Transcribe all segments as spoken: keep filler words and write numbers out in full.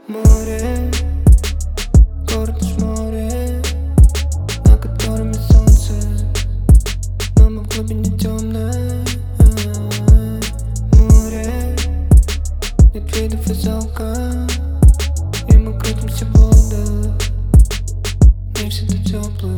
Море, город наш море, на котором есть солнце, но мы в глубине темное. Море, нет видов из алка, и мы крутимся в водах, не всегда теплых.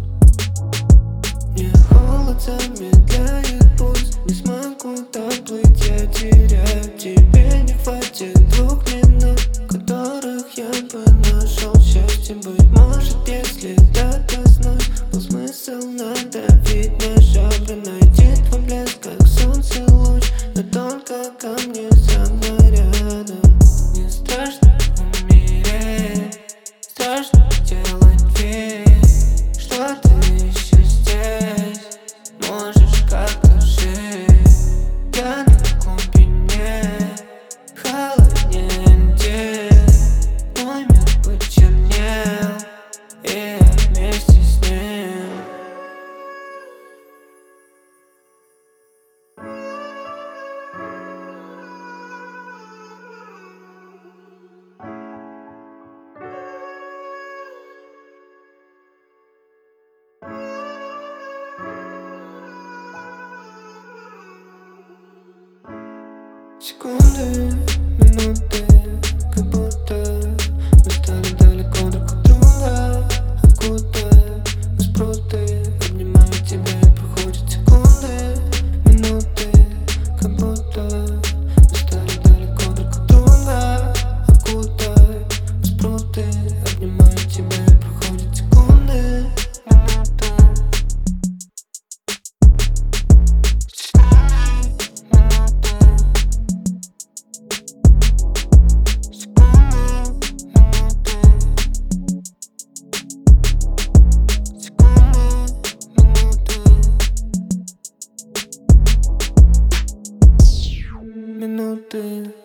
Мне холод замедляет пульс, не смогу доплыть, я теряю. Тебе не хватит двух минут, в которых я бы нашел счастье. Быть может, если докоснусь, был смысл надавить на жабры, найти твой блеск, как солнце луч, но только ко мне сам рядом. Мне страшно умереть, страшно делать вид, что ты еще здесь, можешь как-то жить. Я на глубине, холоднее день, мой мир почернел, и я вместе с ним. Секунды, минуты, как будто мы стали далеко друг от друга. Окутая мы спруты, обнимаю тебя, и проходят секунды, минуты, как будто мы стали далеко друг от друга. Окутая мы спруты, обнимаю тебя, и проходят секунды, минуты. Минуты.